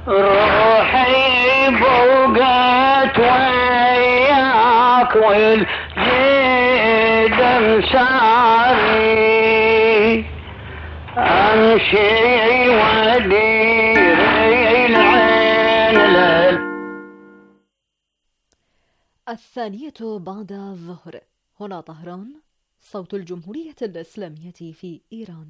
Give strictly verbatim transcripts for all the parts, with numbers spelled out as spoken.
روحي بوقت وياك والجيد مساري، امشي ودير العين لل. الثانية بعد الظهر، هنا طهران، صوت الجمهورية الإسلامية في إيران.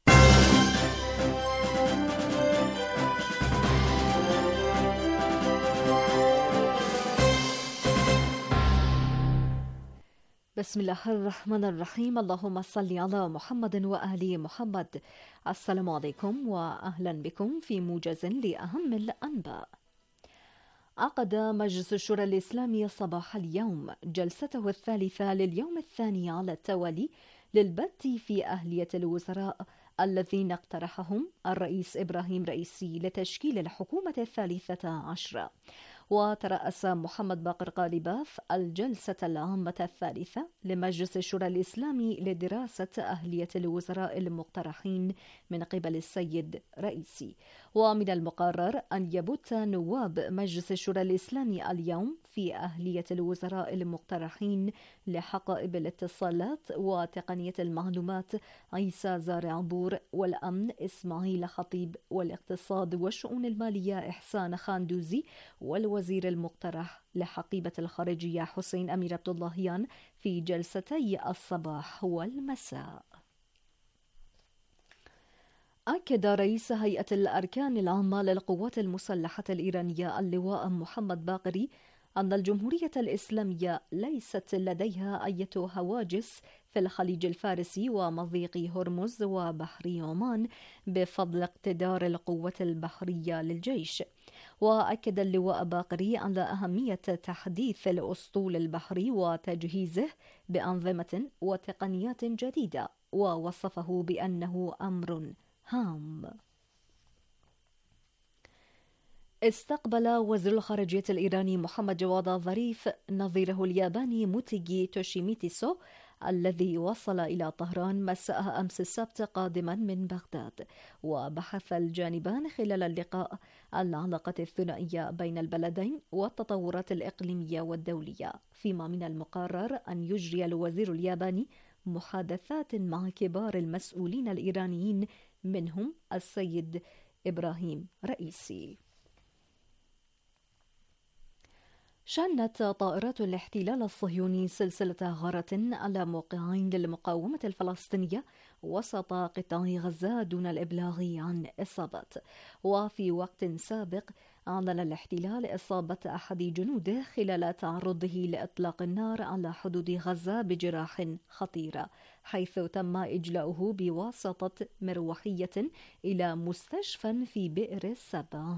بسم الله الرحمن الرحيم. اللهم صل على محمد وآل محمد. السلام عليكم وأهلا بكم في موجز لأهم الأنباء. عقد مجلس الشورى الإسلامي صباح اليوم جلسته الثالثة لليوم الثاني على التوالي للبت في أهلية الوزراء الذين اقترحهم الرئيس إبراهيم رئيسي لتشكيل الحكومة الثالثة عشرة. وترأس محمد باقر غالباف الجلسة العامة الثالثة لمجلس الشورى الإسلامي لدراسة أهلية الوزراء المقترحين من قبل السيد رئيسي. ومن المقرر أن يبت نواب مجلس الشورى الإسلامي اليوم في أهلية الوزراء المقترحين لحقائب الاتصالات وتقنية المعلومات عيسى زارع بور، والأمن إسماعيل خطيب، والاقتصاد والشؤون المالية إحسان خاندوزي، والوزير المقترح لحقيبة الخارجية حسين أمير عبد اللهيان في جلستي الصباح والمساء. أكد رئيس هيئة الأركان العامة للقوات المسلحة الإيرانية اللواء محمد باقري أن الجمهورية الإسلامية ليست لديها أي هواجس في الخليج الفارسي ومضيق هرمز وبحر عمان بفضل اقتدار القوة البحرية للجيش. وأكد اللواء باقري على أهمية تحديث الأسطول البحري وتجهيزه بأنظمة وتقنيات جديدة، ووصفه بأنه أمر هام. استقبل وزير الخارجية الإيراني محمد جواد ظريف نظيره الياباني موتيغي توشيميتسو الذي وصل إلى طهران مساء أمس السبت قادما من بغداد. وبحث الجانبان خلال اللقاء العلاقة الثنائية بين البلدين والتطورات الإقليمية والدولية، فيما من المقرر أن يجري الوزير الياباني محادثات مع كبار المسؤولين الإيرانيين منهم السيد إبراهيم رئيسي. شنت طائرات الاحتلال الصهيوني سلسلة غارة على موقعين للمقاومة الفلسطينية وسط قطاع غزة دون الإبلاغ عن إصابات. وفي وقت سابق أعلن الاحتلال إصابة أحد جنوده خلال تعرضه لإطلاق النار على حدود غزة بجراح خطيرة، حيث تم إجلاؤه بواسطة مروحية إلى مستشفى في بئر السبع.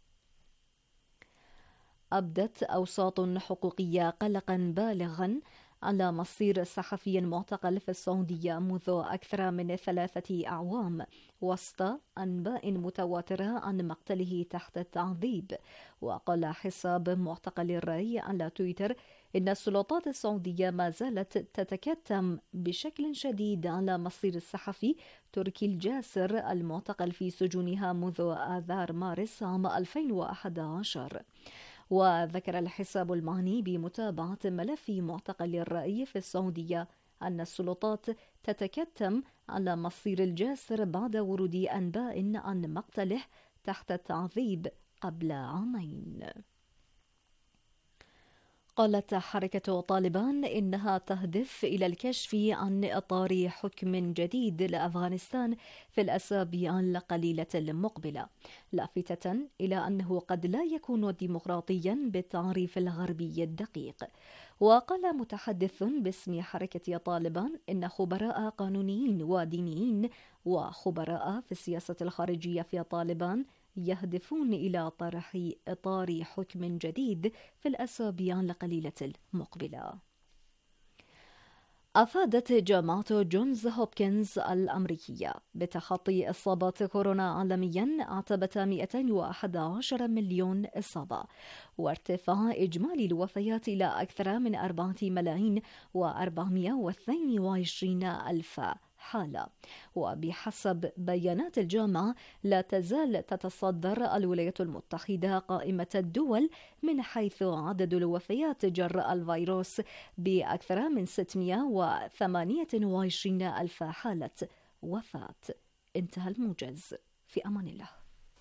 أبدت أوساط حقوقية قلقا بالغا على مصير الصحفي المعتقل في السعودية منذ أكثر من ثلاثة أعوام وسط أنباء متواترة عن مقتله تحت التعذيب. وقال حساب معتقل الرأي على تويتر إن السلطات السعودية ما زالت تتكتم بشكل شديد على مصير الصحفي تركي الجاسر المعتقل في سجونها منذ آذار مارس عام ألفين وأحد عشر. وذكر الحساب المعني بمتابعة ملف معتقل الرأي في السعودية أن السلطات تتكتم على مصير الجاسر بعد ورود أنباء عن مقتله تحت التعذيب قبل عامين. قالت حركة طالبان إنها تهدف إلى الكشف عن إطار حكم جديد لأفغانستان في الأسابيع القليلة المقبلة، لافتة إلى أنه قد لا يكون ديمقراطيا بالتعريف الغربي الدقيق. وقال متحدث باسم حركة طالبان إن خبراء قانونيين ودينيين وخبراء في السياسة الخارجية في طالبان يهدفون إلى طرح إطار حكم جديد في الأسابيع القليلة المقبلة. أفادت جامعة جونز هوبكنز الأمريكية بتخطي إصابات كورونا عالميا عتبة مئتين وأحد عشر مليون إصابة، وارتفاع إجمالي الوفيات إلى أكثر من أربعة ملايين وأربعمائة واثنين وعشرين ألف حالة. وبحسب بيانات الجامعة لا تزال تتصدر الولايات المتحدة قائمة الدول من حيث عدد الوفيات جراء الفيروس بأكثر من ستمائة وثمانية وعشرين ألف حالة وفاة. انتهى الموجز. في أمان الله.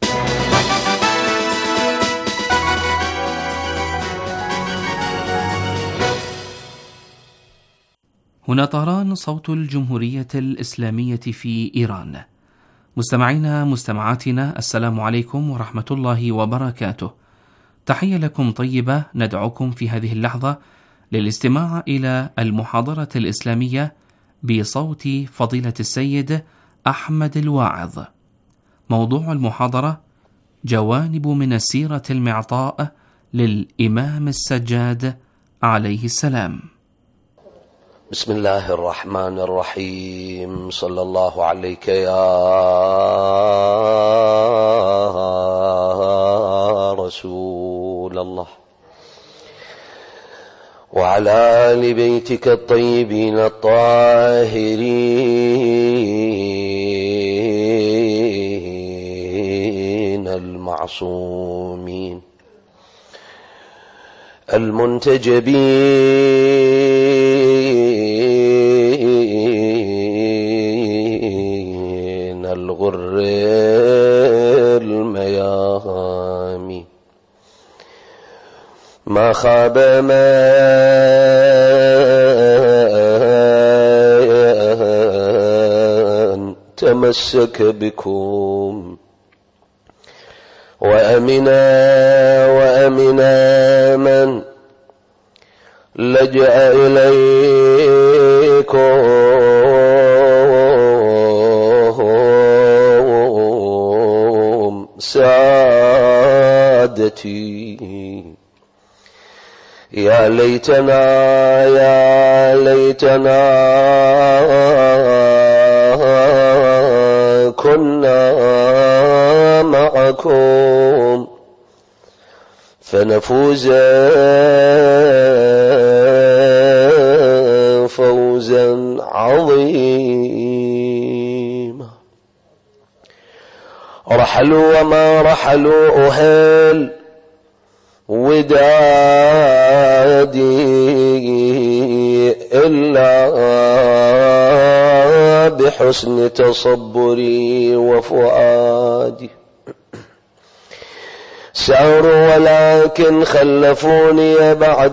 هنا طهران، صوت الجمهورية الإسلامية في إيران. مستمعينا مستمعاتنا، السلام عليكم ورحمة الله وبركاته. تحية لكم طيبة. ندعوكم في هذه اللحظة للاستماع إلى المحاضرة الإسلامية بصوت فضيلة السيد أحمد الواعظ. موضوع المحاضرة: جوانب من السيرة المعطاء للإمام السجاد عليه السلام. بسم الله الرحمن الرحيم. صلى الله عليك يا رسول الله وعلى آل بيتك الطيبين الطاهرين المعصومين المنتجبين الغر الميامين. ما خاب من تمسك بكم وأمنا وأمنا من لجأ إليكم سادتي. يا ليتنا يا ليتنا كنا معكم فنفوز فوزا عظيما. رحلوا وما رحلوا أهل ودادي إلا بحسن تصبري وفؤادي. ساروا ولكن خلفوني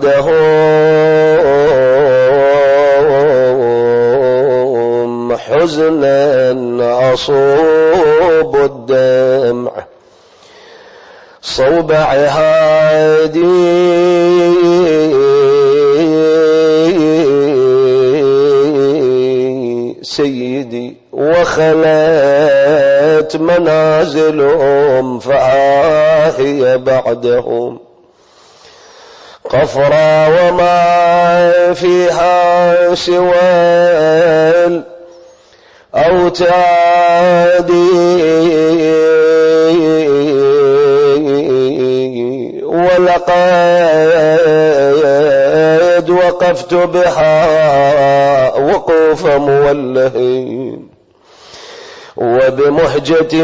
بعدهم حزنا أصوب الدمع صوب عهادي. سيدي وخلت منازلهم فآهي بعدهم قفرا وما فيها سوى الأوتاد. ولقد وقفت بها وقوف مولهين وبمهجتي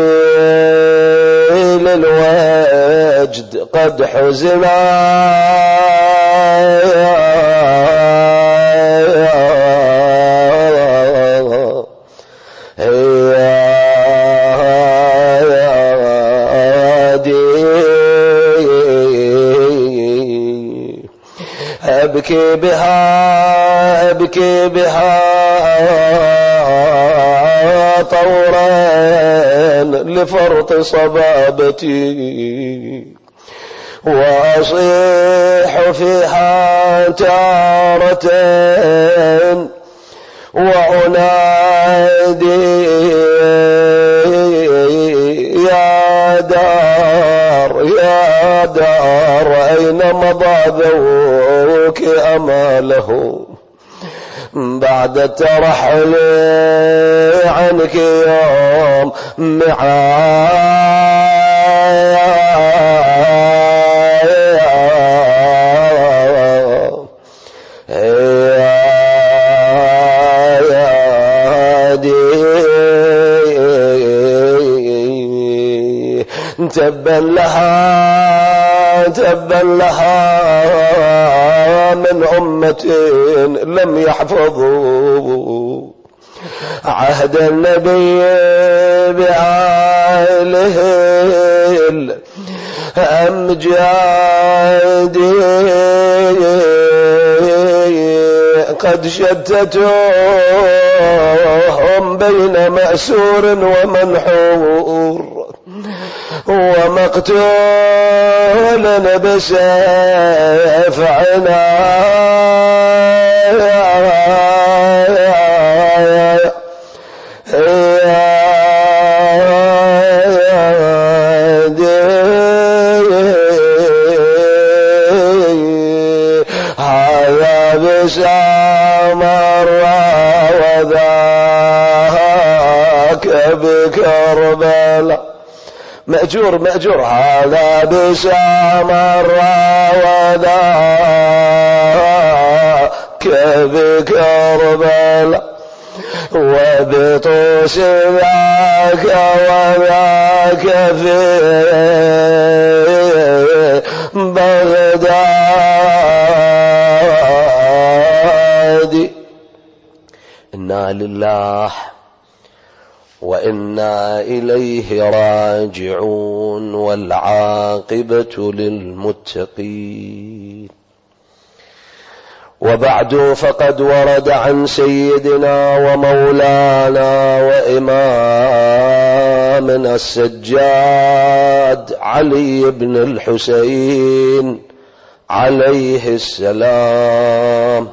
للوجد قد حزنا. أبكي بها أبكي بها طورا لفرط صبابتي وأصيح فيها تارة وأنادي يا دار يا دار أين مضى ذوك أماله بعد الترحل عنك يوم معاد. تبا لها تبا لها من أمة لم يحفظوا عهد النبي بآله الأمجاد قد شتتوهم بين مأسور ومنحور ومقتول بسيف عناية هذا بسامر وذاك بكربلاء مأجور مأجور هذا بسامر وذاك بكربلاء وبطوس ذاك وذاك في بغداد. إنا لله وإنا إليه راجعون والعاقبة للمتقين. وبعد فقد ورد عن سيدنا ومولانا وإمامنا السجاد علي بن الحسين عليه السلام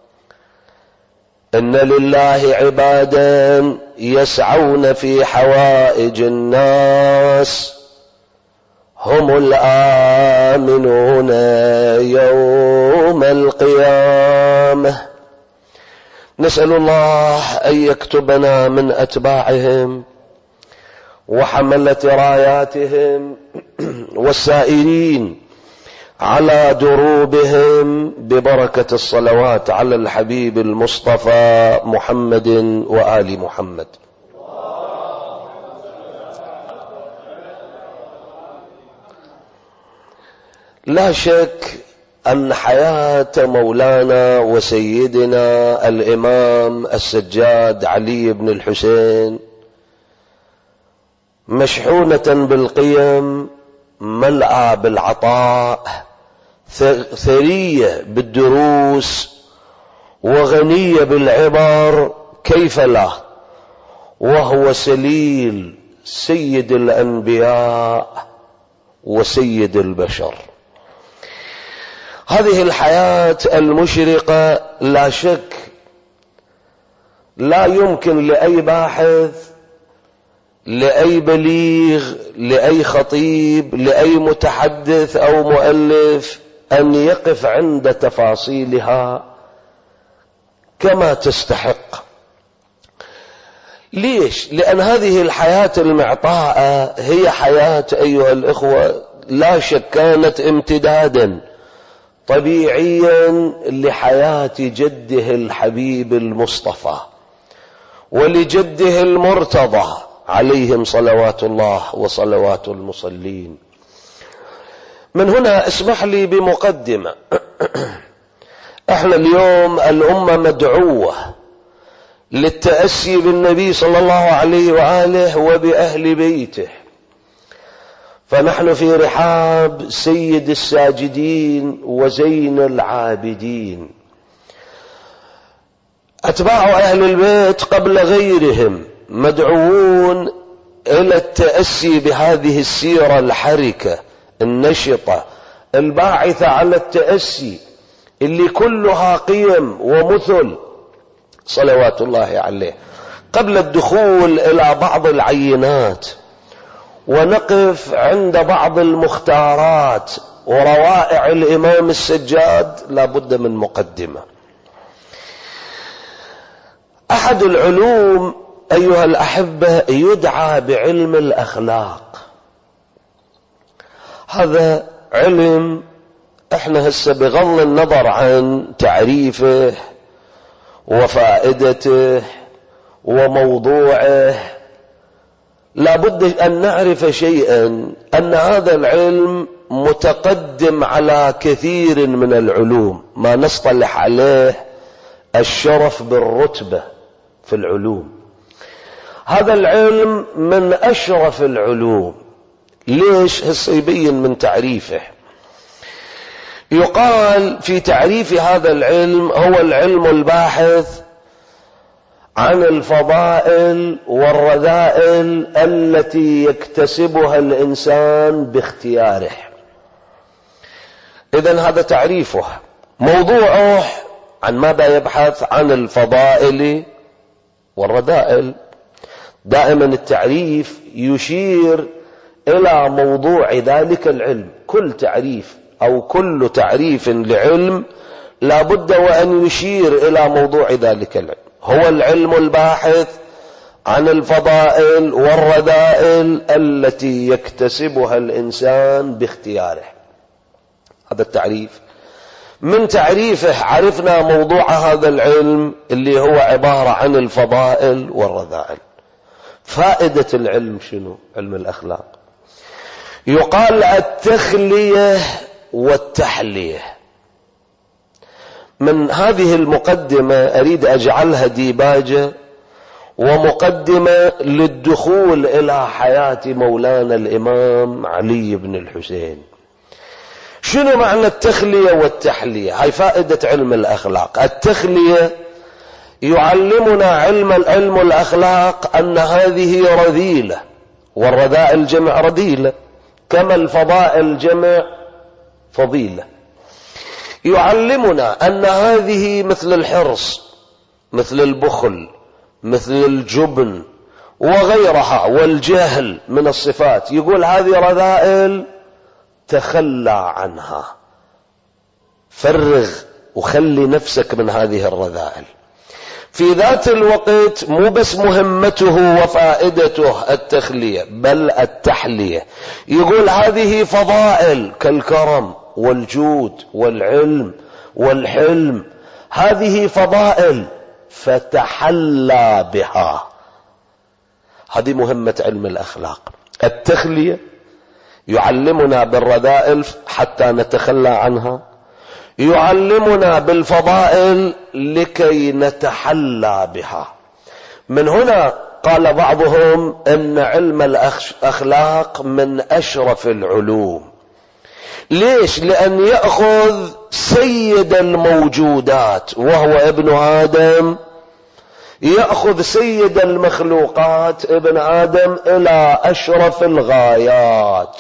إن لله عبادا يسعون في حوائج الناس هم الآمنون يوم القيامة. نسأل الله أن يكتبنا من أتباعهم وحملة راياتهم والسائرين على دروبهم ببركة الصلوات على الحبيب المصطفى محمد وآل محمد. لا شك أن حياة مولانا وسيدنا الإمام السجاد علي بن الحسين مشحونة بالقيم، ملأى بالعطاء، ثرية بالدروس، وغنية بالعبر، كيف لا، وهو سليل سيد الأنبياء وسيد البشر. هذه الحياة المشرقة لا شك لا يمكن لأي باحث، لأي بليغ، لأي خطيب، لأي متحدث أو مؤلف أن يقف عند تفاصيلها كما تستحق. ليش؟ لأن هذه الحياة المعطاءة هي حياة أيها الإخوة لا شك كانت امتدادا طبيعيا لحياة جده الحبيب المصطفى ولجده المرتضى عليهم صلوات الله وصلوات المصلين. من هنا اسمح لي بمقدمة. احنا اليوم الأمة مدعوة للتأسي بالنبي صلى الله عليه وآله وبأهل بيته، فنحن في رحاب سيد الساجدين وزين العابدين. أتباع أهل البيت قبل غيرهم مدعوون إلى التأسي بهذه السيرة الحركة النشطة الباعثة على التأسي اللي كلها قيم ومثل صلوات الله عليه. قبل الدخول إلى بعض العينات ونقف عند بعض المختارات وروائع الإمام السجاد لابد من مقدمة. أحد العلوم أيها الأحبة يدعى بعلم الأخلاق. هذا علم احنا هسه بغض النظر عن تعريفه وفائدته وموضوعه لابد أن نعرف شيئا، أن هذا العلم متقدم على كثير من العلوم، ما نصطلح عليه الشرف بالرتبة في العلوم. هذا العلم من أشرف العلوم. ليش؟ هسه يبين من تعريفه. يقال في تعريف هذا العلم: هو العلم الباحث عن الفضائل والرذائل التي يكتسبها الإنسان باختياره. إذن هذا تعريفه. موضوعه عن ماذا يبحث؟ عن الفضائل والرذائل. دائما التعريف يشير إلى موضوع ذلك العلم. كل تعريف أو كل تعريف لعلم لا بد وأن يشير إلى موضوع ذلك العلم. هو العلم الباحث عن الفضائل والرذائل التي يكتسبها الإنسان باختياره. هذا التعريف. من تعريفه عرفنا موضوع هذا العلم اللي هو عبارة عن الفضائل والرذائل. فائدة العلم شنو؟ علم الأخلاق. يقال التخلية والتحلية. من هذه المقدمة أريد أجعلها ديباجة ومقدمة للدخول إلى حياة مولانا الإمام علي بن الحسين. شنو معنى التخلية والتحلية؟ هاي فائدة علم الأخلاق. التخلية يعلمنا علم العلم الأخلاق أن هذه رذيلة، والرذائل جمع رذيلة، كما الفضائل جمع فضيلة. يعلمنا أن هذه مثل الحرص، مثل البخل، مثل الجبن وغيرها والجهل من الصفات. يقول هذه رذائل تخلى عنها، فرغ وخلي نفسك من هذه الرذائل. في ذات الوقت مو بس مهمته وفائدته التخلية بل التحلية. يقول هذه فضائل كالكرم والجود والعلم والحلم، هذه فضائل فتحلى بها. هذه مهمة علم الأخلاق. التخلية يعلمنا بالرذائل حتى نتخلى عنها، يعلمنا بالفضائل لكي نتحلى بها. من هنا قال بعضهم ان علم الأخلاق من أشرف العلوم. ليش؟ لأن يأخذ سيد الموجودات وهو ابن آدم، يأخذ سيد المخلوقات ابن آدم إلى أشرف الغايات.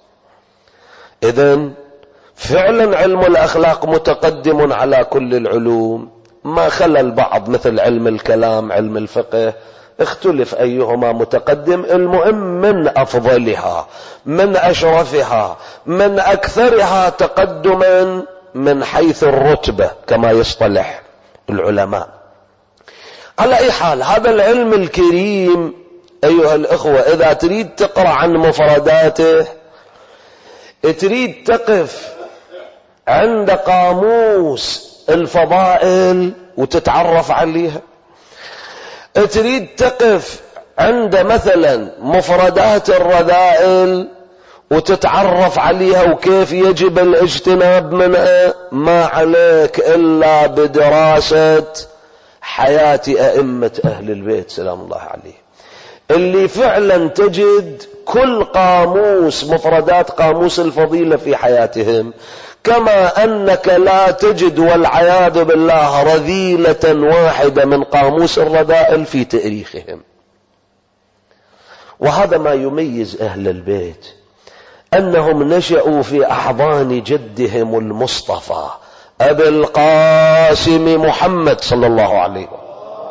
إذن فعلا علم الأخلاق متقدم على كل العلوم، ما خلى البعض مثل علم الكلام، علم الفقه، اختلف أيهما متقدم. المهم من أفضلها، من أشرفها، من أكثرها تقدما من حيث الرتبة كما يصطلح العلماء. على أي حال هذا العلم الكريم أيها الأخوة، إذا تريد تقرأ عن مفرداته، تريد تقف عند قاموس الفضائل وتتعرف عليها، تريد تقف عند مثلا مفردات الرذائل وتتعرف عليها وكيف يجب الاجتناب منها، ما عليك إلا بدراسة حياة أئمة أهل البيت سلام الله عليه، اللي فعلا تجد كل قاموس مفردات قاموس الفضيلة في حياتهم، كما أنك لا تجد والعياذ بالله رذيلة واحدة من قاموس الرذائل في تاريخهم. وهذا ما يميز أهل البيت، أنهم نشأوا في أحضان جدهم المصطفى أبي القاسم محمد صلى الله عليه وسلم.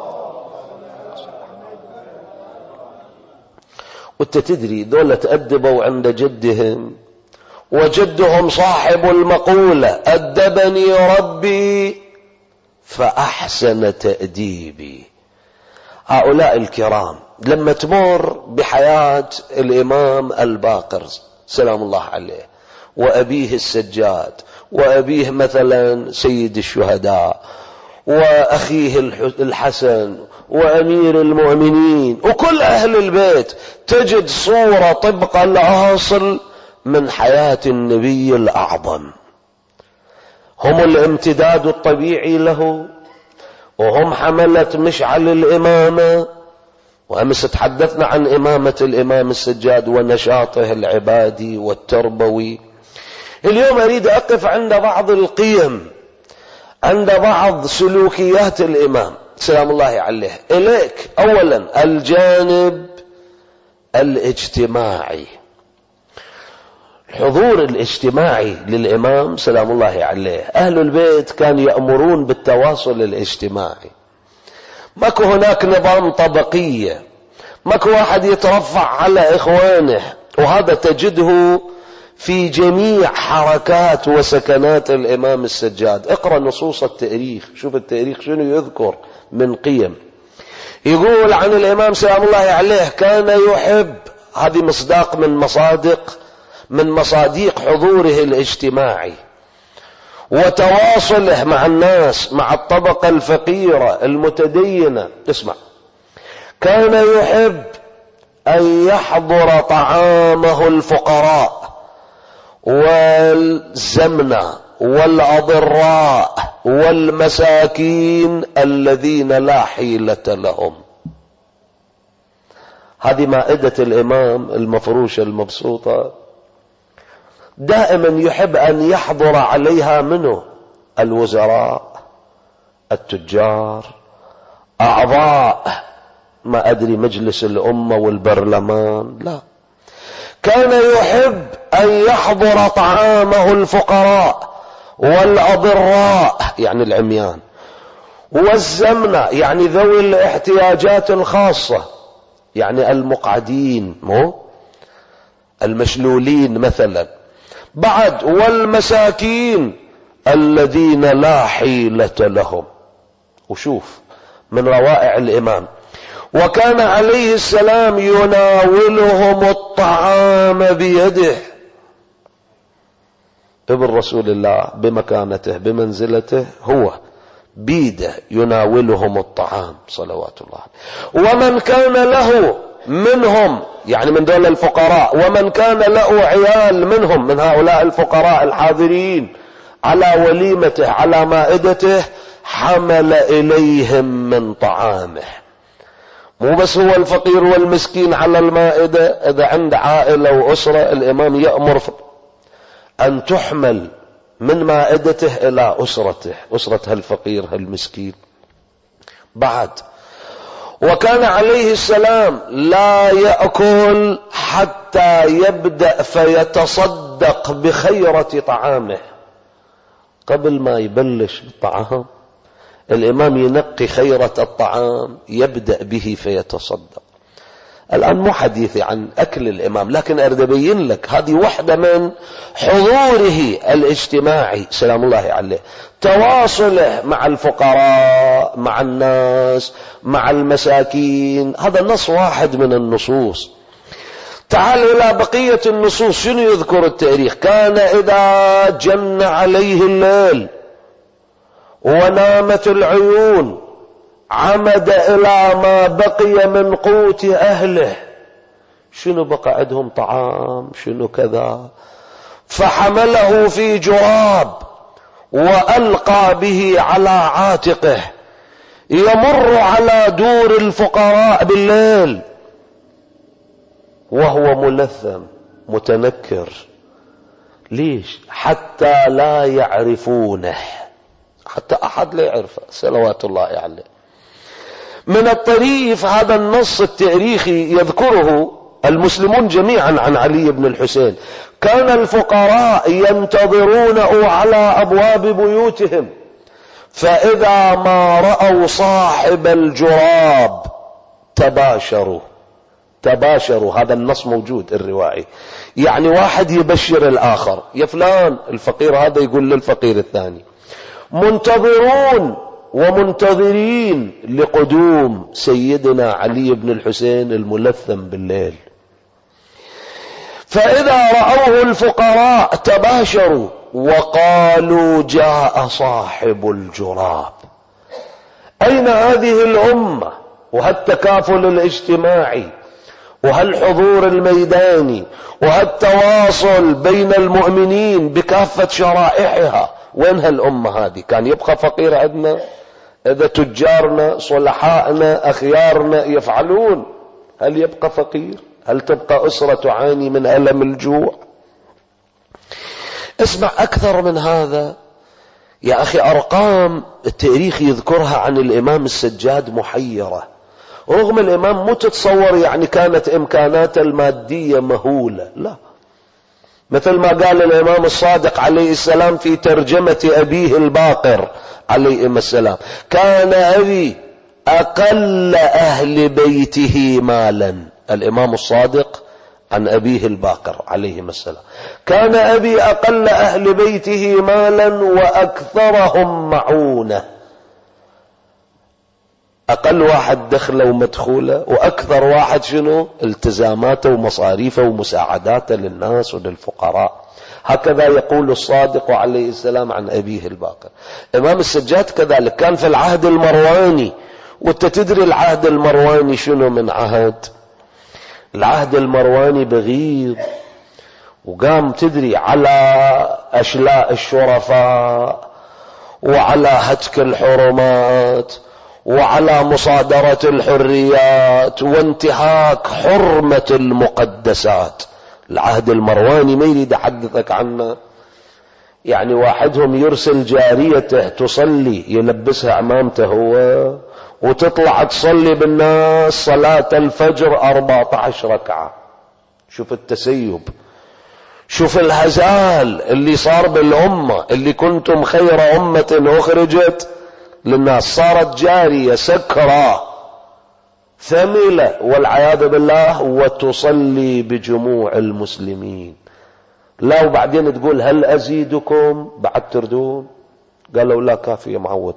وانت تدري دولة تأدبوا عند جدهم، وجدهم صاحب المقولة أدبني ربي فأحسن تأديبي. هؤلاء الكرام لما تمر بحياة الإمام الباقر سلام الله عليه، وأبيه السجاد، وأبيه مثلا سيد الشهداء، وأخيه الحسن، وأمير المؤمنين، وكل أهل البيت، تجد صورة طبق الأصل من حياة النبي الأعظم، هم الامتداد الطبيعي له، وهم حملة مشعل الإمامة. وأمس تحدثنا عن إمامة الإمام السجاد ونشاطه العبادي والتربوي. اليوم أريد أقف عند بعض القيم، عند بعض سلوكيات الإمام سلام الله عليه. إليك أولا الجانب الاجتماعي، الحضور الاجتماعي للإمام سلام الله عليه. أهل البيت كانوا يأمرون بالتواصل الاجتماعي، ماكو هناك نظام طبقية، ماكو واحد يترفع على إخوانه، وهذا تجده في جميع حركات وسكنات الإمام السجاد. اقرأ نصوص التاريخ، شوف التاريخ شنو يذكر من قيم. يقول عن الإمام سلام الله عليه كان يحب، هذه مصداق من مصادق من مصاديق حضوره الاجتماعي وتواصله مع الناس، مع الطبقة الفقيرة المتدينة. اسمع، كان يحب أن يحضر طعامه الفقراء والزمنة والأضراء والمساكين الذين لا حيلة لهم. هذه مائدة الإمام المفروشة المبسوطة، دائما يحب أن يحضر عليها منه الوزراء، التجار، أعضاء ما أدري مجلس الأمة والبرلمان، لا، كان يحب أن يحضر طعامه الفقراء والأضراء يعني العميان، والزمنة يعني ذوي الاحتياجات الخاصة يعني المقعدين مو المشلولين مثلا، بعد والمساكين الذين لا حيلة لهم. وشوف من روائع الإمام، وكان عليه السلام يناولهم الطعام بيده. ابن رسول الله بمكانته بمنزلته هو بيده يناولهم الطعام صلوات الله. ومن كان له منهم يعني من دول الفقراء، ومن كان له عيال منهم من هؤلاء الفقراء الحاضرين على وليمته على مائدته، حمل إليهم من طعامه. مو بس هو الفقير والمسكين على المائدة، إذا عند عائلة وأسرة الإمام يأمر أن تحمل من مائدته إلى أسرته، أسرة هالفقير هالمسكين. بعد وكان عليه السلام لا يأكل حتى يبدأ فيتصدق بخيرة طعامه. قبل ما يبلش بالطعام الإمام ينقي خيرة الطعام يبدأ به فيتصدق. الآن مو حديثي عن أكل الإمام، لكن أريد أبين لك هذه واحدة من حضوره الاجتماعي سلام الله عليه، تواصله مع الفقراء، مع الناس، مع المساكين. هذا نص واحد من النصوص. تعال إلى بقية النصوص، شنو يذكر التاريخ؟ كان إذا جن عليه الليل ونامت العيون عمد إلى ما بقي من قوت أهله. شنو بقى عندهم طعام، شنو كذا، فحمله في جراب وألقى به على عاتقه، يمر على دور الفقراء بالليل وهو ملثم متنكر. ليش؟ حتى لا يعرفونه، حتى أحد لا يعرفه صلوات الله عليه. من الطريف هذا النص التاريخي يذكره المسلمون جميعا عن علي بن الحسين، كان الفقراء ينتظرونه على أبواب بيوتهم، فإذا ما رأوا صاحب الجراب تباشروا. تباشروا هذا النص موجود الروائي، يعني واحد يبشر الآخر، يا فلان الفقير هذا يقول للفقير الثاني، منتظرون ومنتظرين لقدوم سيدنا علي بن الحسين الملثم بالليل. فإذا رأوه الفقراء تباشروا وقالوا جاء صاحب الجراب. أين هذه الأمة وهالتكافل الاجتماعي وهالحضور الميداني وهالتواصل بين المؤمنين بكافة شرائحها، وين هالأمة هذه؟ كان يبقى فقير عندنا إذا تجارنا صلحائنا أخيارنا يفعلون؟ هل يبقى فقير؟ هل تبقى أسرة تعاني من ألم الجوع؟ اسمع أكثر من هذا يا أخي، أرقام التاريخ يذكرها عن الإمام السجاد محيرة، رغم الإمام مو تتصور يعني كانت إمكاناته المادية مهولة، لا، مثل ما قال الإمام الصادق عليه السلام في ترجمة أبيه الباقر عليه السلام: كان أبي أقل أهل بيته مالا. الإمام الصادق عن أبيه الباقر عليه السلام: كان أبي أقل أهل بيته مالا وأكثرهم معونة. أقل واحد دخله ومدخوله، وأكثر واحد شنو؟ التزاماته ومصاريفه ومساعداته للناس وللفقراء. هكذا يقول الصادق عليه السلام عن أبيه الباقر. إمام السجاد كذلك كان في العهد المرواني، وانت تدري العهد المرواني شنو من عهد؟ العهد المرواني بغيض، وقام تدري على أشلاء الشرفاء وعلى هتك الحرمات وعلى مصادرة الحريات وانتهاك حرمة المقدسات. العهد المرواني ما يريد أحدثك عنه، يعني واحدهم يرسل جاريته تصلي يلبسها عمامته هو وتطلع تصلي بالناس صلاة الفجر أربعة عشر ركعة. شوف التسيب، شوف الهزال اللي صار بالأمة، اللي كنتم خير أمة أخرجت للناس، صارت جارية سكرة ثملة والعياذ بالله وتصلي بجموع المسلمين. لا، وبعدين تقول هل أزيدكم بعد تردون؟ قالوا لا كافي يا معود.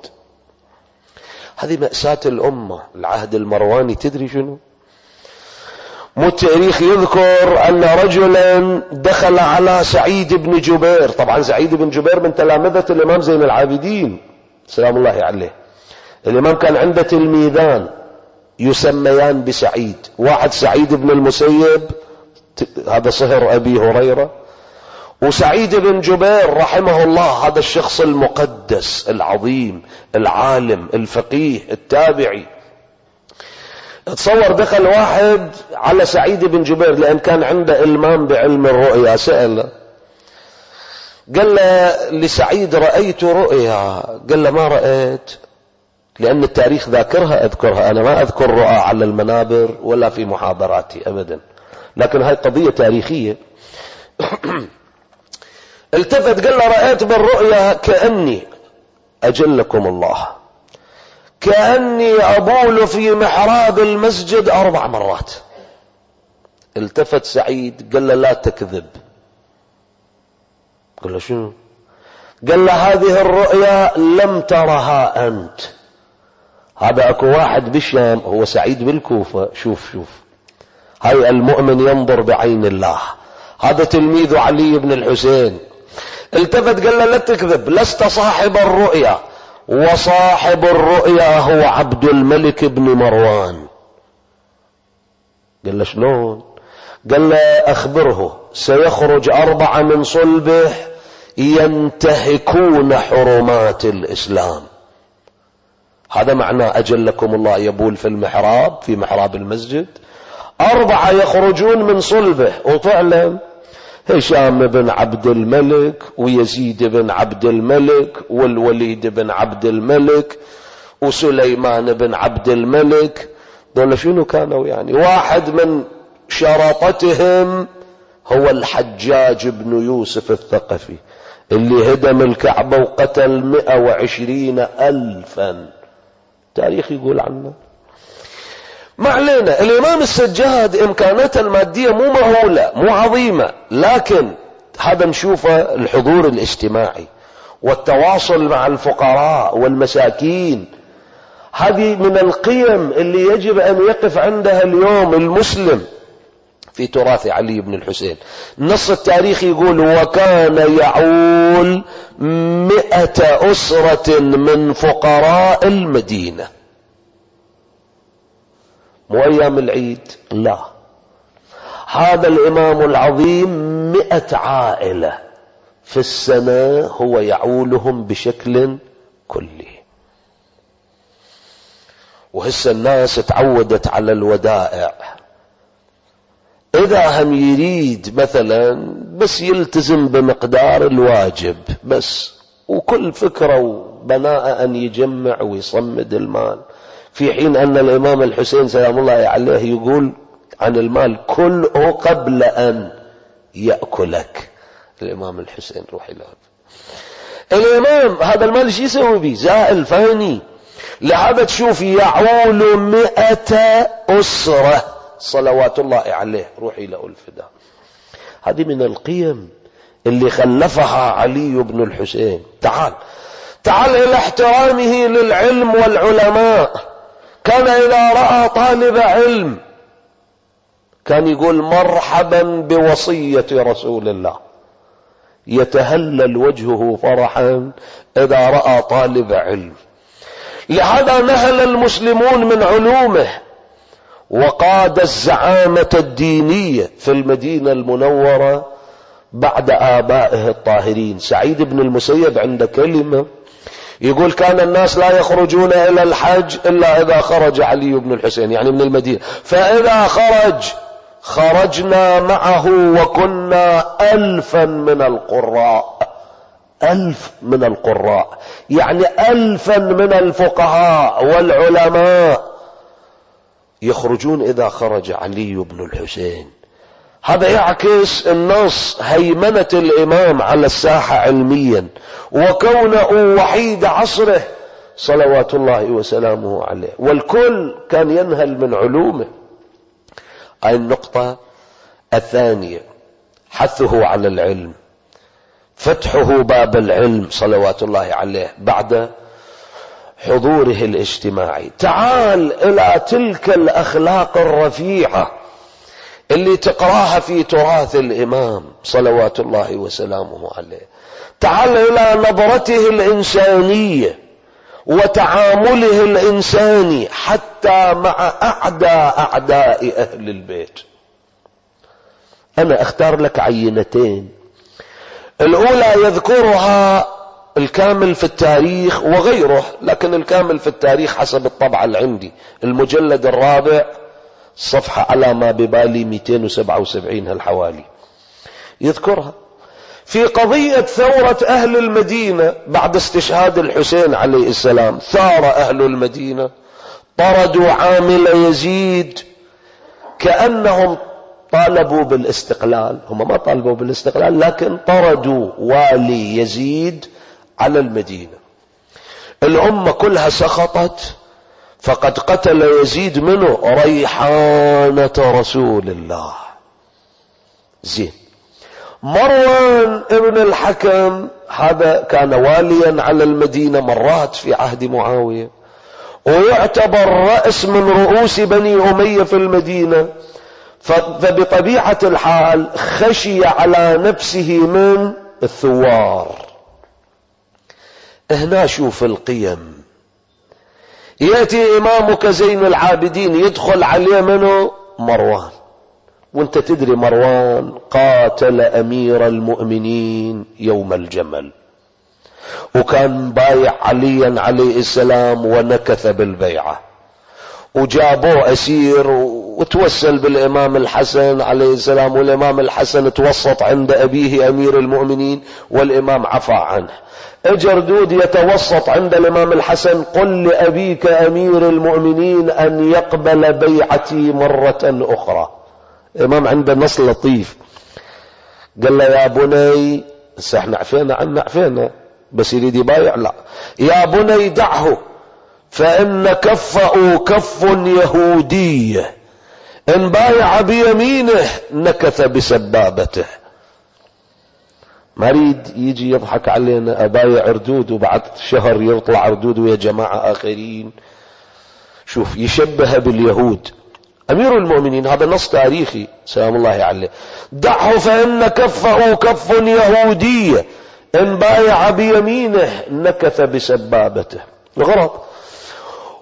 هذه مأساة الأمة. العهد المرواني تدري شنو؟ مو التاريخ يذكر أن رجلا دخل على سعيد بن جبير، طبعا سعيد بن جبير من تلامذة الإمام زين العابدين سلام الله عليه. الإمام كان عنده تلميذان يسميان بسعيد، واحد سعيد بن المسيب هذا صهر أبي هريرة، وسعيد بن جبير رحمه الله هذا الشخص المقدس العظيم العالم الفقيه التابعي. تصور دخل واحد على سعيد بن جبير لأن كان عنده إلمام بعلم الرؤيا، سأله قال له لسعيد رأيت رؤيا، قال له ما رأيت؟ لأن التاريخ ذاكرها أذكرها، أنا ما أذكر رؤى على المنابر ولا في محاضراتي أبدا، لكن هاي قضية تاريخية. التفت قال له رأيت بالرؤيا كأني أجلكم الله كأني أبول في محراب المسجد أربع مرات. التفت سعيد قال له لا تكذب. قال له شنو؟ قال له هذه الرؤيا لم ترها أنت، هذا أكو واحد بالشام هو سعيد بالكوفة. شوف شوف هاي المؤمن ينظر بعين الله، هذا تلميذ علي بن الحسين. التفت قال له لا تكذب، لست صاحب الرؤيا، وصاحب الرؤيا هو عبد الملك بن مروان. قال له شلون؟ قال له أخبره سيخرج أربعة من صلبه ينتهكون حرمات الإسلام. هذا معناه أجلكم الله يبول في المحراب في محراب المسجد، أربعة يخرجون من صلبه. وفعلا هشام بن عبد الملك ويزيد بن عبد الملك والوليد بن عبد الملك وسليمان بن عبد الملك، دول شنو كانوا؟ يعني واحد من شرطتهم هو الحجاج بن يوسف الثقفي اللي هدم الكعبة وقتل مئة وعشرين ألفا، تاريخ يقول عنه. ما علينا. الإمام السجاد إمكاناته المادية مو مهولة مو عظيمة، لكن هذا نشوفه الحضور الاجتماعي والتواصل مع الفقراء والمساكين. هذه من القيم اللي يجب أن يقف عندها اليوم المسلم في تراث علي بن الحسين. نص التاريخ يقول وكان يعول مئة أسرة من فقراء المدينة. مو أيام العيد، لا، هذا الإمام العظيم مئة عائلة في السنة هو يعولهم بشكل كلي. وهسه الناس تعودت على الودائع، إذا هم يريد مثلا بس يلتزم بمقدار الواجب بس، وكل فكرة وبناء أن يجمع ويصمد المال، في حين أن الإمام الحسين سلام الله عليه يقول عن المال كله قبل أن يأكلك. الإمام الحسين روح إلى الإمام هذا المال شو يسوي به؟ زائل فاني. لهذا تشوف يعول مئة أسرة صلوات الله عليه روح إلى الفداء. هذه من القيم اللي خلفها علي بن الحسين. تعال تعال إلى احترامه للعلم والعلماء. كان إذا رأى طالب علم كان يقول مرحبا بوصية رسول الله، يتهلل وجهه فرحا إذا رأى طالب علم. لهذا نهل المسلمون من علومه، وقاد الزعامة الدينية في المدينة المنورة بعد آبائه الطاهرين. سعيد بن المسيب عند كلمة يقول كان الناس لا يخرجون إلى الحج إلا إذا خرج علي بن الحسين، يعني من المدينة، فإذا خرج خرجنا معه وكنا ألفا من القراء. ألف من القراء يعني ألفا من الفقهاء والعلماء يخرجون إذا خرج علي بن الحسين. هذا يعكس النص هيمنة الإمام على الساحة علميا، وكونه وحيد عصره صلوات الله وسلامه عليه، والكل كان ينهل من علومه. أي النقطة الثانية حثه على العلم، فتحه باب العلم صلوات الله عليه بعد حضوره الاجتماعي. تعال إلى تلك الأخلاق الرفيعة اللي تقراها في تراث الإمام صلوات الله وسلامه عليه. تعال إلى نظرته الإنسانية وتعامله الإنساني حتى مع أعداء أعداء أهل البيت. أنا أختار لك عينتين. الأولى يذكرها الكامل في التاريخ وغيره، لكن الكامل في التاريخ حسب الطبعة اللي عندي المجلد الرابع صفحة على ما ببالي مئتين وسبعة وسبعين هالحوالي، يذكرها في قضية ثورة أهل المدينة بعد استشهاد الحسين عليه السلام. ثار أهل المدينة، طردوا عامل يزيد كأنهم طالبوا بالاستقلال. هم ما طالبوا بالاستقلال، لكن طردوا والي يزيد على المدينة. الأمة كلها سخطت، فقد قتل يزيد منه ريحانة رسول الله. زين، مروان ابن الحكم هذا كان واليا على المدينة مرات في عهد معاوية، ويعتبر رأس من رؤوس بني أمية في المدينة، فبطبيعة الحال خشي على نفسه من الثوار. هنا شوف القيم. يأتي إمامك زين العابدين يدخل عليه منه مروان، وانت تدري مروان قاتل أمير المؤمنين يوم الجمل، وكان بايع عليا عليه السلام ونكث بالبيعة، وجابوه أسير وتوسل بالإمام الحسن عليه السلام، والإمام الحسن توسط عند أبيه أمير المؤمنين والإمام عفى عنه. اجردود يتوسط عند الإمام الحسن، قل لأبيك أمير المؤمنين أن يقبل بيعتي مرة أخرى. الإمام عنده نص لطيف، قال له يا بني، احنا عفينا عنا عفينا، بس يريد يبايع لا، يا بني دعه فإن كفه كف يهودية، إن بايع بيمينه نكث بسبابته. ما يريد يجي يضحك علينا أبايع ردود وبعد شهر يطلع ردود ويا جماعة آخرين. شوف، يشبه باليهود. أمير المؤمنين هذا نص تاريخي سلام الله عليه، دعه فإن كفه كف يهودية، إن بايع بيمينه نكث بسبابته. الغرض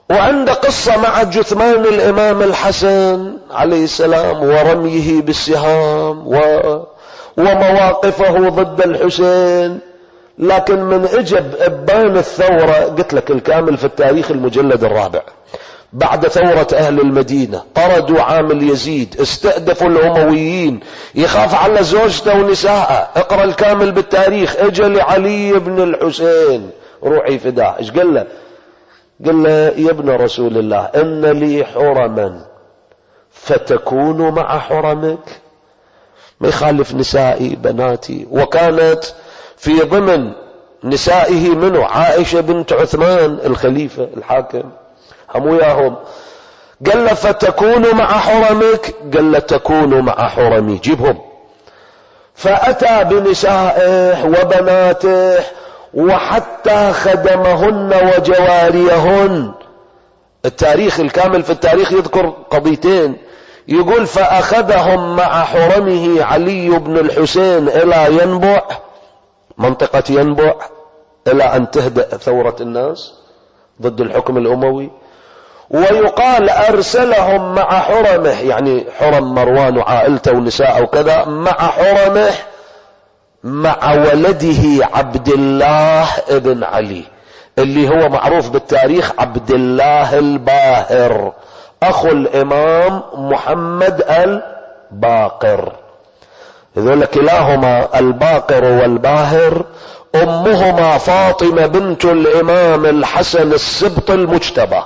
وعنده قصة مع جثمان الإمام الحسن عليه السلام ورميه بالسهام و... ومواقفه ضد الحسين. لكن من اجب ابان الثورة، قلت لك الكامل في التاريخ المجلد الرابع، بعد ثورة اهل المدينة طردوا عامل يزيد، استهدفوا الامويين، يخاف على زوجته ونساءه، اقرأ الكامل بالتاريخ. اجى لعلي بن الحسين روحي فداه، ايش قال له؟ قال له يا ابن رسول الله ان لي حرما فتكون مع حرمك، ما يخالف نسائي بناتي. وكانت في ضمن نسائه منه عائشة بنت عثمان الخليفة الحاكم، هم وياهم. قال له فتكون مع حرمك؟ قال له تكون مع حرمي، جيبهم. فأتى بنسائه وبناته وحتى خدمهن وجواريهن. التاريخ الكامل في التاريخ يذكر قضيتين، يقول فأخذهم مع حرمه علي بن الحسين إلى ينبع، منطقة ينبع، إلى أن تهدأ ثورة الناس ضد الحكم الأموي. ويقال أرسلهم مع حرمه، يعني حرم مروان وعائلته ونساءه وكذا، مع حرمه مع ولده عبد الله ابن علي، اللي هو معروف بالتاريخ عبد الله الباهر، أخو الإمام محمد الباقر. هذول كلاهما الباقر والباهر أمهما فاطمة بنت الإمام الحسن السبط المجتبى،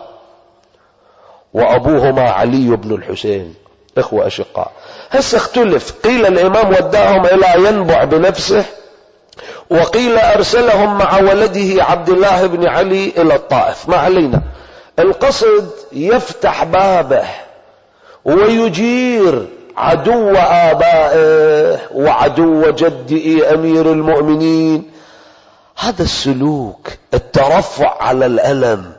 وأبوهما علي بن الحسين، إخوة أشقاء. هسه اختلف، قيل الإمام وداهم إلى ينبع بنفسه، وقيل أرسلهم مع ولده عبد الله بن علي إلى الطائف. ما علينا، القصد يفتح بابه ويجير عدو آبائه وعدو جده أمير المؤمنين. هذا السلوك، الترفع على الألم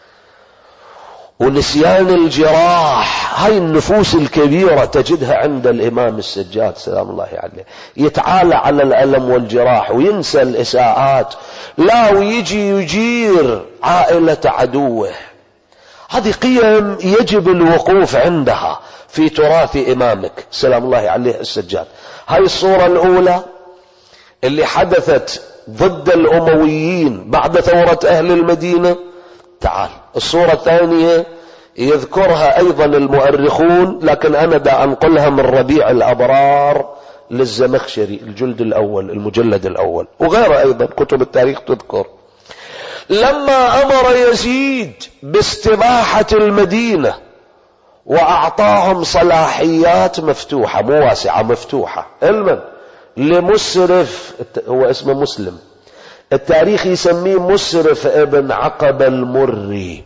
ونسيان الجراح، هاي النفوس الكبيرة تجدها عند الإمام السجاد سلام الله عليه، يتعالى على الألم والجراح وينسى الإساءات، لا ويجي يجير عائلة عدوه. هذه قيم يجب الوقوف عندها في تراث إمامك سلام الله عليه السجاد. هاي الصورة الأولى اللي حدثت ضد الأمويين بعد ثورة أهل المدينة. تعال الصورة الثانية يذكرها أيضا المؤرخون، لكن أنا دا أنقلها من ربيع الأبرار للزمخشري الجلد الأول المجلد الأول، وغيره أيضا كتب التاريخ تذكر. لما أمر يزيد باستباحة المدينة وأعطاهم صلاحيات مفتوحة، مو واسعة، مفتوحة، علما لمسرف، هو اسمه مسلم، التاريخ يسميه مسرف ابن عقبة المري،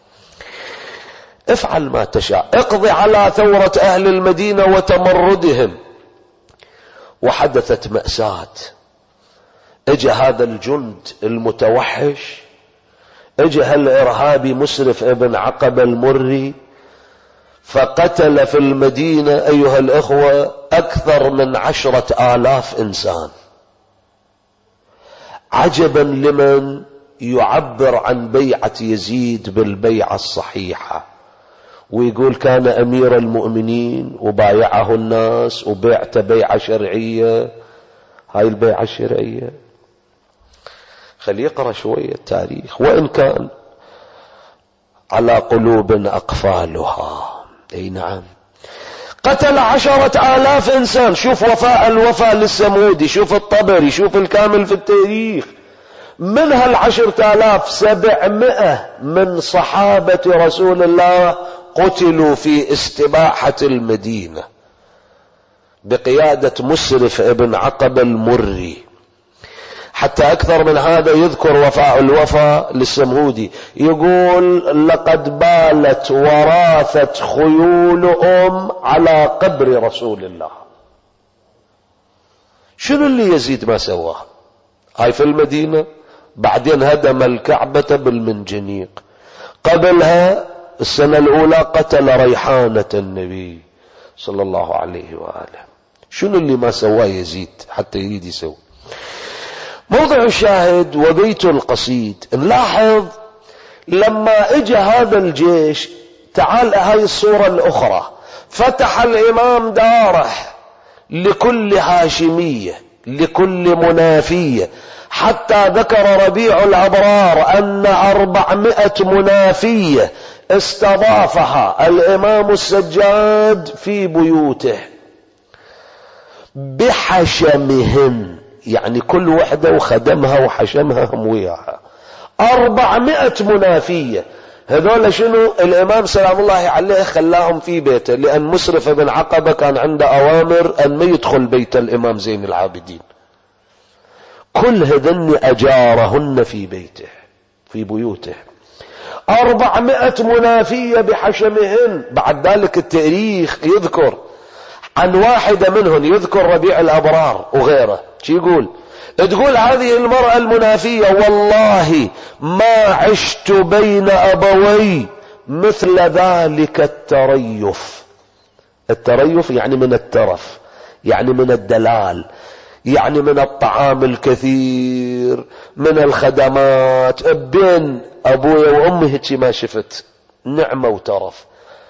افعل ما تشاء، اقضي على ثورة أهل المدينة وتمردهم. وحدثت مأساة، اجى هذا الجند المتوحش، اجى هالإرهابي مسرف ابن عقبة المري، فقتل في المدينة أيها الأخوة أكثر من عشرة آلاف إنسان. عجبا لمن يعبر عن بيعة يزيد بالبيعة الصحيحة، ويقول كان أمير المؤمنين وبايعه الناس وبيعته بيعة شرعية. هاي البيعة الشرعية خلي يقرأ شوية التاريخ، وإن كان على قلوب أقفالها. اي نعم، قتل عشرة آلاف إنسان. شوف وفاء الوفاء للسمودي، شوف الطبري، شوف الكامل في التاريخ. من هالعشرة آلاف سبعمائة من صحابة رسول الله قتلوا في استباحة المدينة بقيادة مسرف ابن عقبة المري. حتى أكثر من هذا يذكر وفاء الوفاء للسمهودي، يقول لقد بالت وراثت خيولهم على قبر رسول الله. شنو اللي يزيد ما سواه؟ هاي في المدينة، بعدين هدم الكعبة بالمنجنيق، قبلها السنة الأولى قتل ريحانة النبي صلى الله عليه وآله. شنو اللي ما سواه يزيد حتى يريد يسوي؟ موضع الشاهد وبيت القصيد، نلاحظ لما اجى هذا الجيش، تعال هاي الصورة الأخرى، فتح الإمام داره لكل هاشمية، لكل منافية، حتى ذكر ربيع الأبرار أن أربعمائة منافية استضافها الإمام السجاد في بيوته بحشمهن، يعني كل وحدة وخدمها وحشمها هم وياها. أربعمائة منافية، هذول شنو؟ الإمام سلام الله عليه خلاهم في بيته، لأن مسرف بن عقبة كان عنده أوامر أن ما يدخل بيت الإمام زين العابدين. كل هذن أجارهن في بيته، في بيوته. أربعمائة منافية بحشمهن. بعد ذلك التاريخ يذكر عن واحدة منهن، يذكر ربيع الأبرار وغيره، شي يقول؟ تقول هذه المرأة المنافية: والله ما عشت بين أبوي مثل ذلك التريف. التريف يعني من الترف، يعني من الدلال، يعني من الطعام الكثير، من الخدمات. بين أبوي وأمي هيك ما شفت نعمة وترف.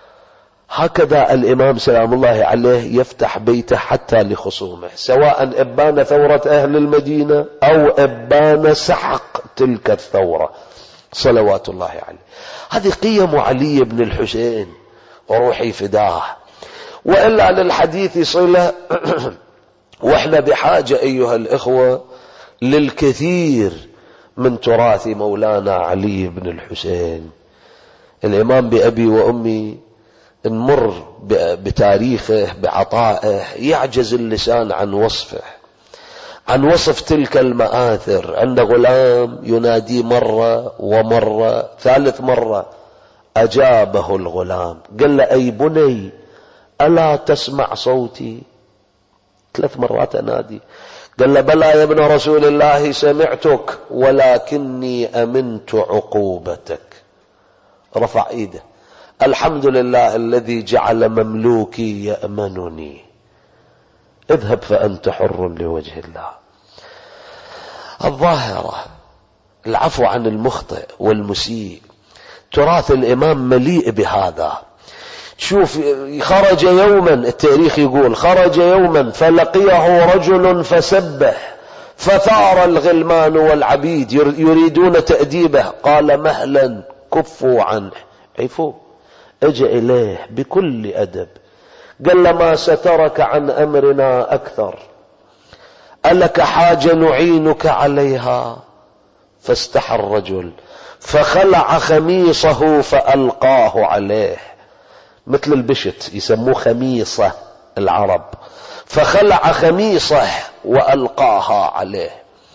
هكذا الإمام سلام الله عليه يفتح بيته حتى لخصومه، سواء إبان ثورة أهل المدينة أو إبان سحق تلك الثورة صلوات الله عليه. هذه قيم علي بن الحسين وروحي فداه. وإلا للحديث صلة وإحنا بحاجة أيها الإخوة للكثير من تراث مولانا علي بن الحسين. الإمام بأبي وأمي نمر بتاريخه، بعطائه، يعجز اللسان عن وصفه، عن وصف تلك المآثر. عند غلام ينادي مرة ومرة، ثالث مرة أجابه الغلام، قال له: أي بني ألا تسمع صوتي؟ ثلاث مرات أنادي. قال له: بلى يا ابن رسول الله سمعتك، ولكني أمنت عقوبتك. رفع ايده: الحمد لله الذي جعل مملوكي يأمنني، اذهب فأنت حر لوجه الله. الظاهرة العفو عن المخطئ والمسيء، تراث الإمام مليء بهذا. شوف، خرج يوما، التاريخ يقول خرج يوما فلقيه رجل فسبح، فثار الغلمان والعبيد يريدون تأديبه، قال: مهلا، كفوا عنه، عفوا. اجى إليه بكل أدب، قال: ما سترك عن أمرنا أكثر، ألك حاجة نعينك عليها؟ فاستحى الرجل فخلع خميصه فألقاه عليه، مثل البشت يسموه خميصة العرب، فخلع خميصه وألقاها عليه.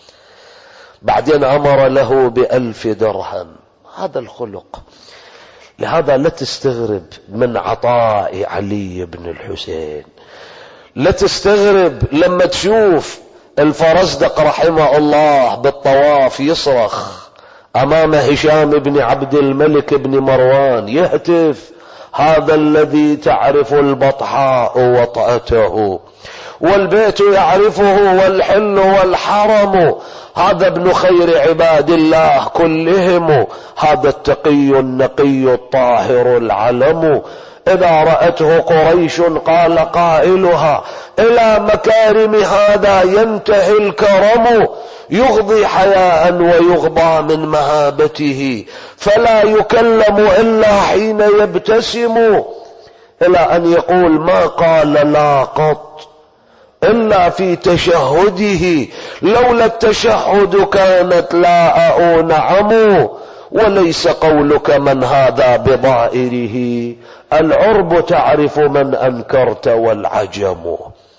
بعدين أمر له بألف درهم. هذا الخلق. لهذا لا تستغرب من عطاء علي بن الحسين، لا تستغرب لما تشوف الفرزدق رحمه الله بالطواف يصرخ أمام هشام بن عبد الملك بن مروان، يهتف: هذا الذي تعرف البطحاء وطأته، والبيت يعرفه، والحل والحرم، هذا ابن خير عباد الله كلهم، هذا التقي النقي الطاهر العلم. إذا رأته قريش قال قائلها: إلى مكارم هذا ينتهي الكرم، يغضي حياء ويغضى من مهابته، فلا يكلم إلا حين يبتسم، إلى أن يقول: ما قال لا قط إلا في تشهده، لولا التشهد كانت لاء نعم، وليس قولك من هذا بضائره، العرب تعرف من أنكرت والعجم.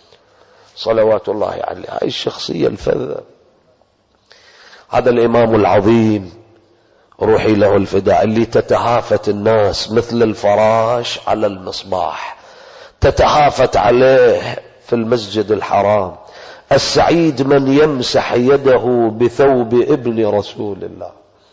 صلوات الله عليه. هاي الشخصية الفذة، هذا الإمام العظيم روحي له الفداء، اللي تتهافت الناس مثل الفراش على المصباح، تتهافت عليه في المسجد الحرام. السعيد من يمسح يده بثوب ابن رسول الله،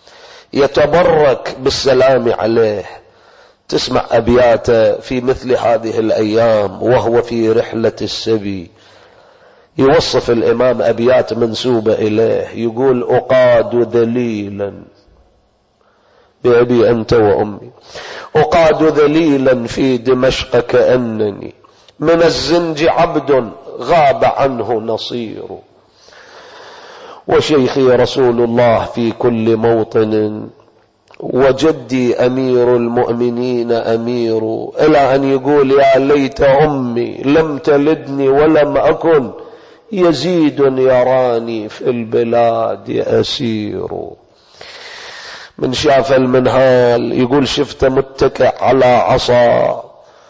يتبرك بالسلام عليه. تسمع أبياته في مثل هذه الأيام وهو في رحلة السبي، يوصف الإمام أبيات منسوبة إليه، يقول: أقاد ذليلا بأبي أنت وأمي. أقاد ذليلا في دمشق كأنني من الزنج عبد غاب عنه نصير. وشيخي رسول الله في كل موطن، وجدي أمير المؤمنين أمير، إلى أن يقول يا ليت أمي لم تلدني ولم أكن يزيد يراني في البلاد أسير. من شاف المنهال يقول شفت متكئ على عصا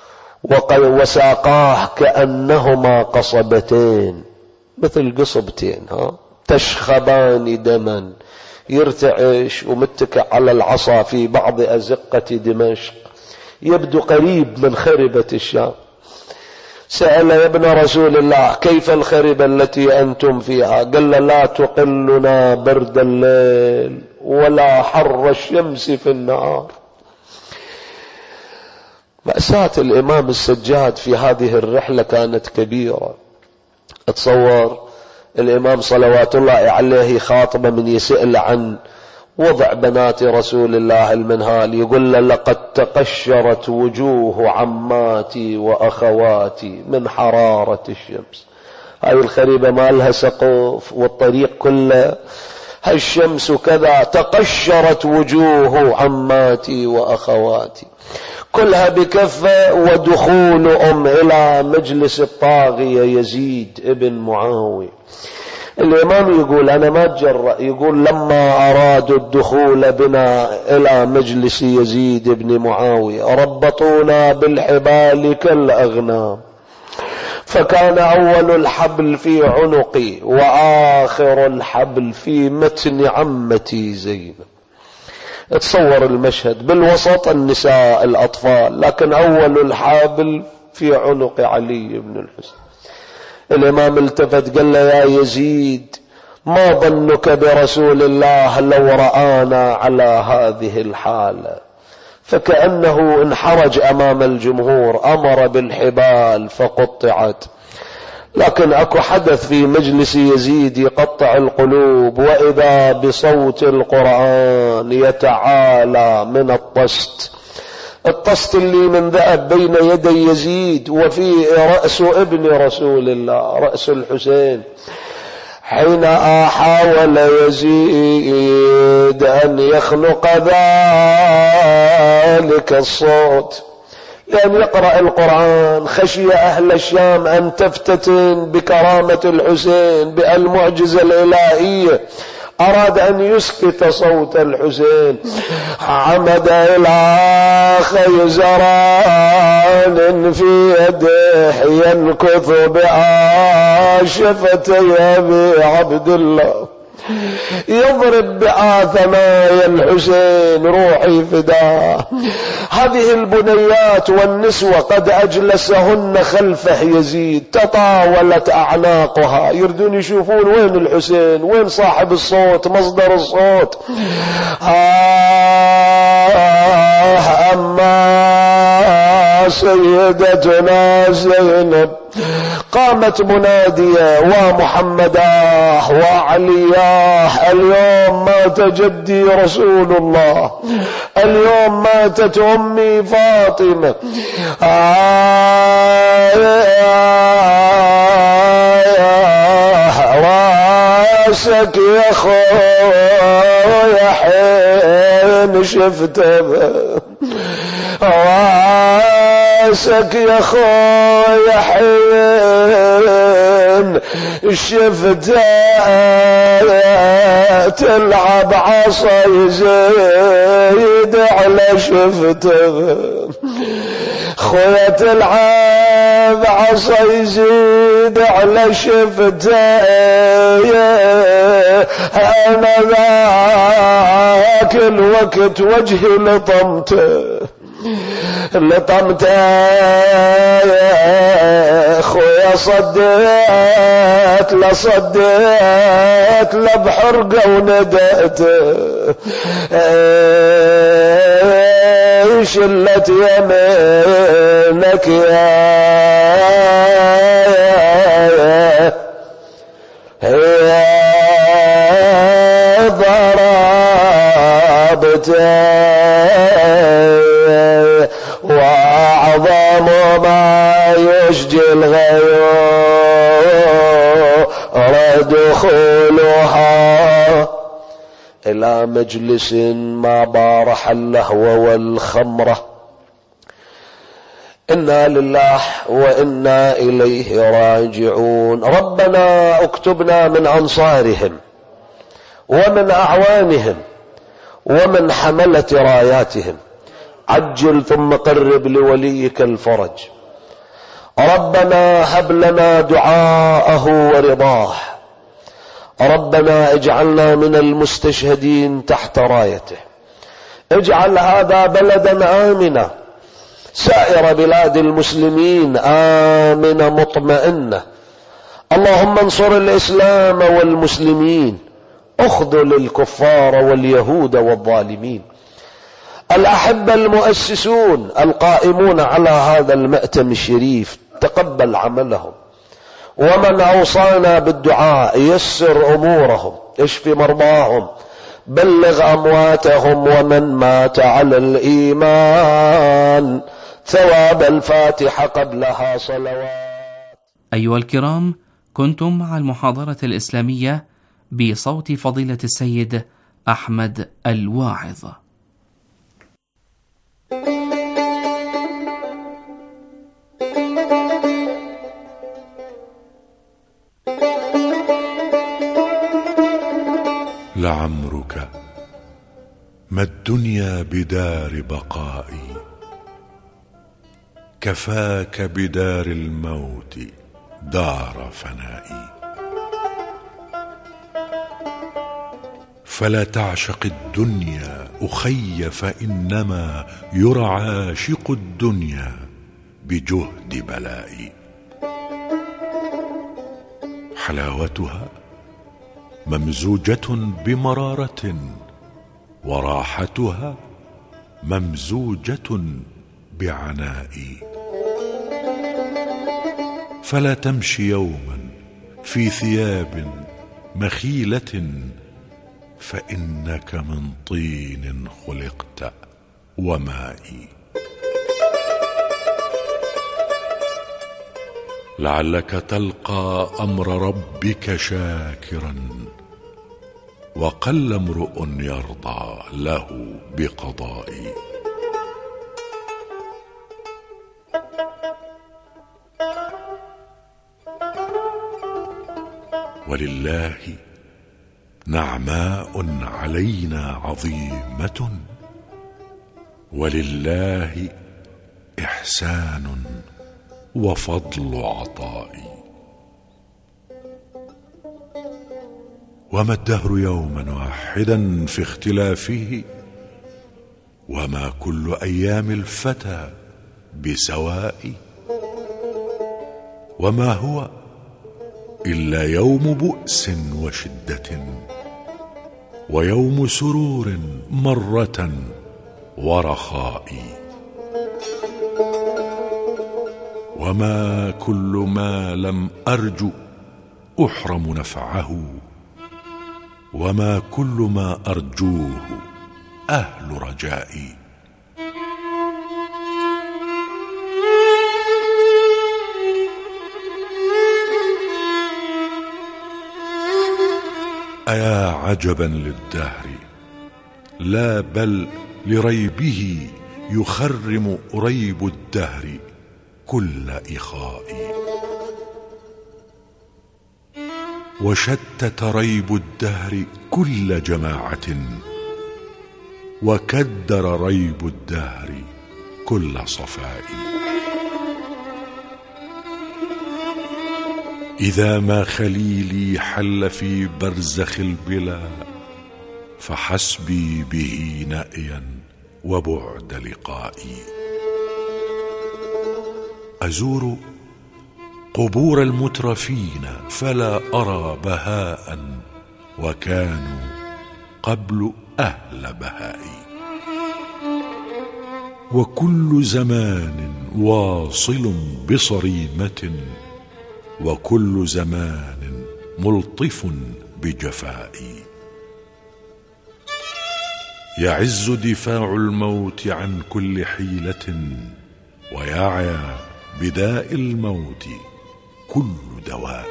وساقاه كأنهما قصبتين، مثل قصبتين ها تشخبان دما، يرتعش ومتكئ على العصا في بعض أزقة دمشق، يبدو قريب من خربة الشام. سأل يا ابن رسول الله كيف الخربة التي أنتم فيها؟ قال لا تقلنا برد الليل ولا حر الشمس في النهار. مأساة الإمام السجاد في هذه الرحلة كانت كبيرة. اتصور الإمام صلوات الله عليه خاطبه من يسأل عن وضع بنات رسول الله المنهال، يقول له لقد تقشرت وجوه عماتي وأخواتي من حرارة الشمس. هاي الخريبة ما لها سقف والطريق كله هالشمس كذا، تقشرت وجوه عماتي وأخواتي كلها بكفة. ودخول أم إلى مجلس الطاغية يزيد ابن معاوية. الإمام يقول أنا ما أتجرأ، يقول لما أرادوا الدخول بنا إلى مجلس يزيد بن معاوية ربطونا بالحبال كالأغنام، فكان أول الحبل في عنقي وآخر الحبل في متن عمتي زينب. تصور المشهد، بالوسط النساء الأطفال، لكن أول الحبل في عنق علي بن الحسين. الإمام التفت قال له يا يزيد ما ظنك برسول الله لو رآنا على هذه الحالة؟ فكأنه انحرج أمام الجمهور، أمر بالحبال فقطعت. لكن أكو حدث في مجلس يزيد يقطع القلوب، وإذا بصوت القرآن يتعالى من الطست، الطست اللي من ذهب بين يدي يزيد وفي رأس ابن رسول الله، رأس الحسين. حين حاول يزيد أن يخلق ذلك الصوت لأن يقرأ القرآن، خشي أهل الشام أن تفتتن بكرامة الحسين بالمعجزة الإلهية، أراد أن يسكت صوت الحسين. عمد إلى خيزران في يده ينكث بعاشفتي أبي عبد الله، يضرب بآثناي الحسين روحي فداه. هذه البنيات والنسوة قد أجلسهن خلفه يزيد، تطاولت أعناقها، يردون يشوفون وين الحسين، وين صاحب الصوت، مصدر الصوت. آه أما سيدتنا زينب قامت منادية ومحمداه وعلياه، اليوم مات جدي رسول الله، اليوم ماتت أمي فاطمة. راسك يا خويا حين شفته، راسك يا خويا حين شفته تلعب عصا يزيد على شفته، خويا تلعب عصا يزيد على شفته، انا ذاك الوقت وجهي لطمته لطمته خويا، صديت لصديت لبحرقه وندأته، شلت يمينك يا هي ضرب وحدته وأعظم ما يشجي الغيور دخولها إلى مجلس ما بارح اللهو والخمرة. إنا لله وإنا إليه راجعون. ربنا اكتبنا من أنصارهم ومن أعوانهم ومن حملة راياتهم، عجل ثم قرب لوليك الفرج. ربنا هب لنا دعاءه ورضاه. ربنا اجعلنا من المستشهدين تحت رايته. اجعل هذا بلدا آمنا، سائر بلاد المسلمين آمنة مطمئنة. اللهم انصر الإسلام والمسلمين، اخذل الكفار واليهود والظالمين. الأحبة المؤسسون القائمون على هذا المأتم الشريف تقبل عملهم، ومن أوصانا بالدعاء يسر أمورهم، اشف مرضاهم، بلغ أمواتهم، ومن مات على الإيمان ثواب الفاتحة قبلها صلوات. أيها الكرام، كنتم مع المحاضرة الإسلامية بصوت فضيلة السيد أحمد الواعظ. لعمرك ما الدنيا بدار بقائي، كفاك بدار الموت دار فنائي. فلا تعشق الدنيا أخي، فإنما يرى عاشق الدنيا بجهد بلائي. حلاوتها ممزوجة بمرارة، وراحتها ممزوجة بعنائي. فلا تمشي يوما في ثياب مخيلة، فإنك من طين خلقت ومائي. لعلك تلقى أمر ربك شاكرا، وقل امرؤ يرضى له بقضائي. ولله نعماء علينا عظيمة، ولله إحسان وفضل عطائي. وما الدهر يوما واحدا في اختلافه، وما كل أيام الفتى بسواء. وما هو إلا يوم بؤس وشدة، ويوم سرور مرة ورخاء. وما كل ما لم أرجو أحرم نفعه، وما كل ما أرجوه أهل رجائي. أيا عجبا للدهر، لا بل لريبه يخرم ريب الدهر كل إخائي. وشتت ريب الدهر كل جماعة، وكدر ريب الدهر كل صفاء. إذا ما خليلي حل في برزخ البلا، فحسبي به نأيا وبعد لقائي. أزور قبور المترفين فلا أرى بهاء، وكانوا قبل أهل بهائي. وكل زمان واصل بصريمة، وكل زمان ملطف بجفائي. يعز دفاع الموت عن كل حيلة، ويعيا بداء الموت كل دواء.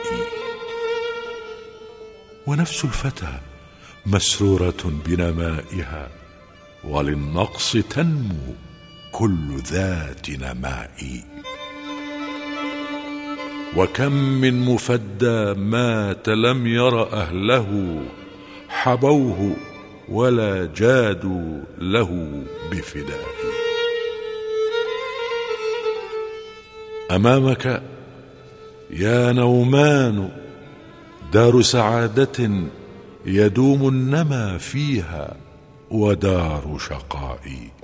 ونفس الفتى مسرورة بنمائها، وللنقص تنمو كل ذات نماء. وكم من مفدى مات لم ير أهله، حبوه ولا جادوا له بفداء. أمامك يا نومان دار سعادة يدوم النمى فيها ودار شقاء.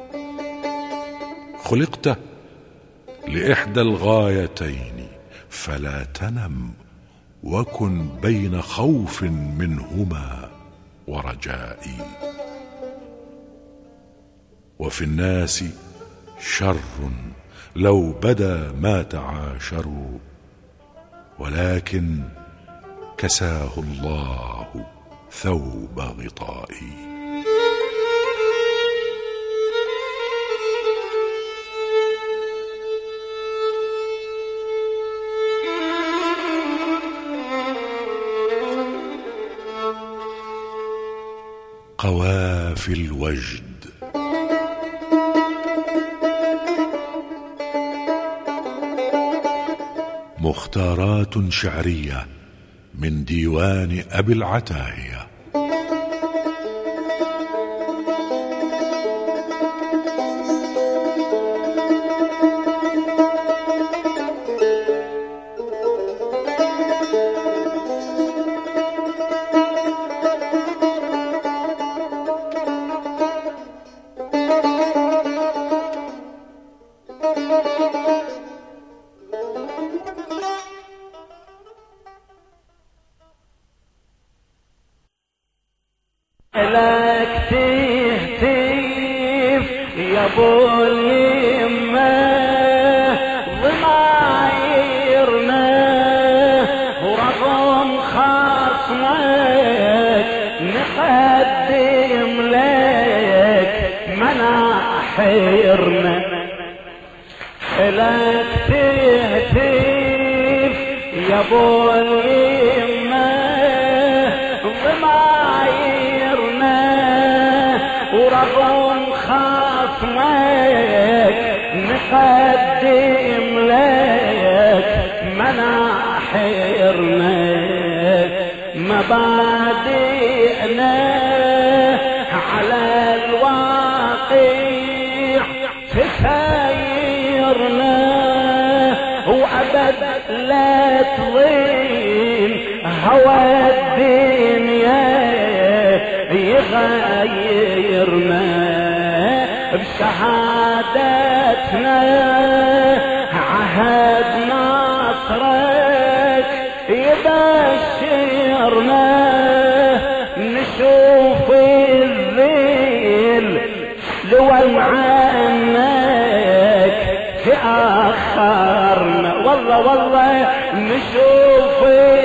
خلقت لإحدى الغايتين فلا تنم، وكن بين خوف منهما ورجاء. وفي الناس شر لو بدا ما تعاشروا، ولكن كساه الله ثوب غطاء. قوافي الوجد. مختارات شعرية من ديوان أبي العتاهية. لك تهتف يا ابو اليمه ضمايرنا، ورغم خصمك نقدم لك مناحرنا. لك تهتف يا ابو اليمه ضمايرنا، ورغم خصمك نقدم لك مناحرنا. مبادئنا على الواقع تسايرنا، وأبد لا تضل هوى الدنيا يغيرنا. بشهادتنا عهد نصرك يبشرنا، نشوف الذل لو عنك تأخرنا. والله والله نشوف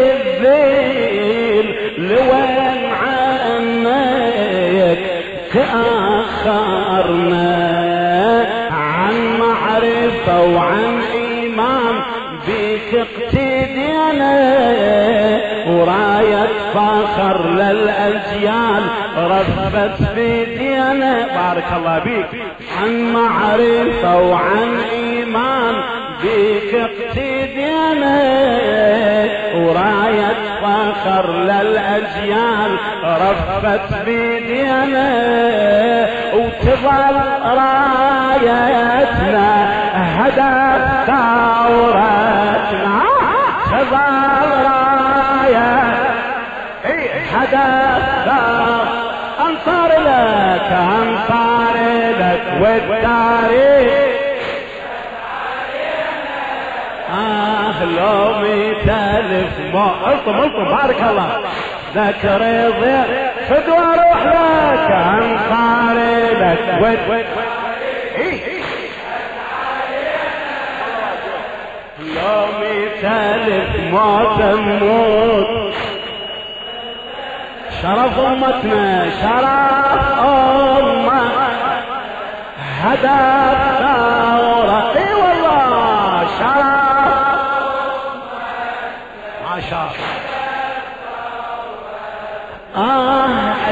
الذل لو عنك تأخرنا. عن معرفة وعن إيمان بك اقتدينا، وراية فخر للأجيال رفت بدينا. بارك الله بيك. عن معرفة وعن إيمان بك اقتدينا، وراية فخر للأجيال رفت بدينا. وتظل رايتنا هدف ثورتنا، تظل راية هدف ثورتنا. أنصار لك أنصار لك والتاريخ آه لو ميت ألف ما ألطم ألطم. بارك الله. ذكر يضيع فدوى روح لك أنصار لك والتاريخ لو ميت ألف ما تموت. شرف أمتنا شرف أمة هدف ثورة